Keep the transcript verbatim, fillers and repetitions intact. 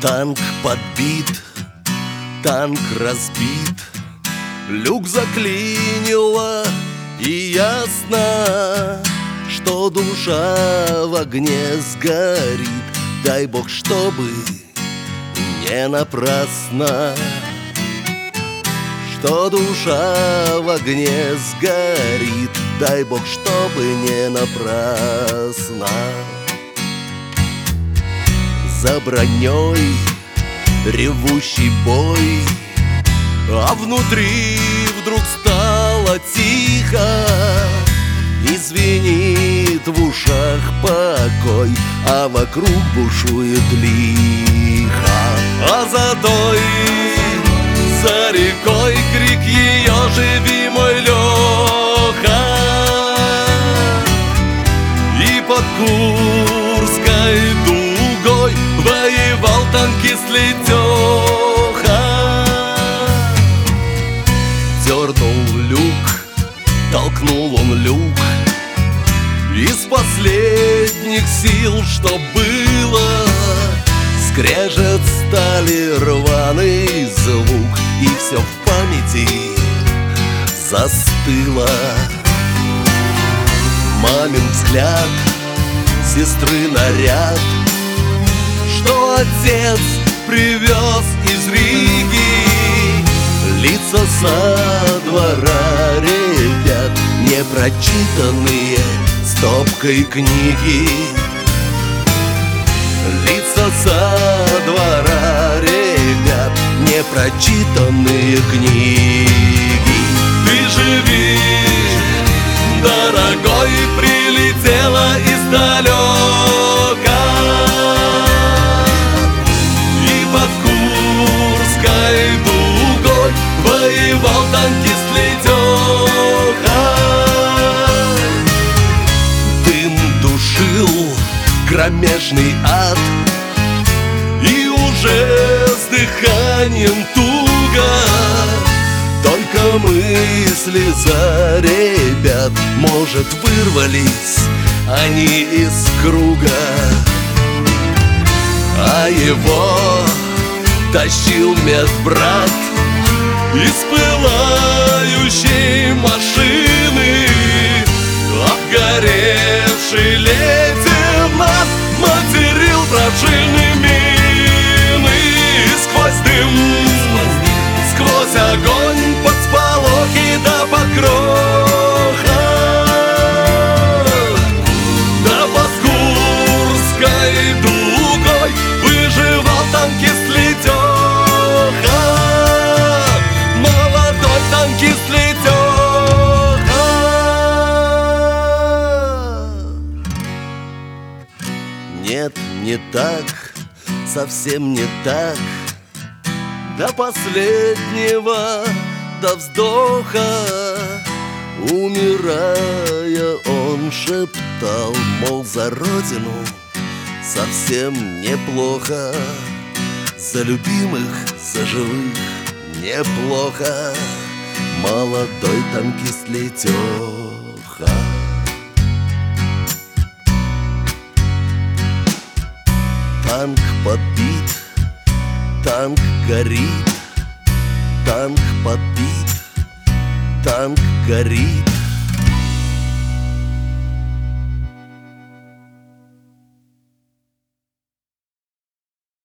Танк подбит, танк разбит, люк заклинило, и ясно, что душа в огне сгорит. Дай Бог, чтобы не напрасно, что душа в огне сгорит. Дай Бог, чтобы не напрасно. За броней ревущий бой, а внутри вдруг стало тихо, и звенит в ушах покой, а вокруг бушует лихо. А за той, за рекой крик ее: живи, мой Леха! И под Курской дугой воевал танкист Летеха. Дернул люк, толкнул он люк, из последних сил, что было, скрежет стали, рваный звук, и все в памяти застыло. Мамин взгляд, сестры наряд, что отец привез из Риги, лица со двора ребят, непрочитанные стопкой книги. Лица со двора ребят, непрочитанные книги. Ты живи, дорогой, прилетела издалека, и под Курской дугой воевал танкист Летеха. Дым душил кромешный ад, и уже с дыханием туго, только мысли за ребят, может, вырвались они из круга. А его тащил медбрат из пылающей машины, обгоревший лейтенант материл дрожжильные мины. Сквозь дым, сквозь огонь, под сполохи да покроха, да под Курской дугой выживал танкист Летеха. Молодой танкист Летеха. Нет, не так, совсем не так. До последнего, до вздоха, умирая, он шептал, мол, за родину совсем неплохо, за любимых, за живых неплохо. Молодой танкист Летеха. Танк подбит, танк горит, танк подбит, танк горит.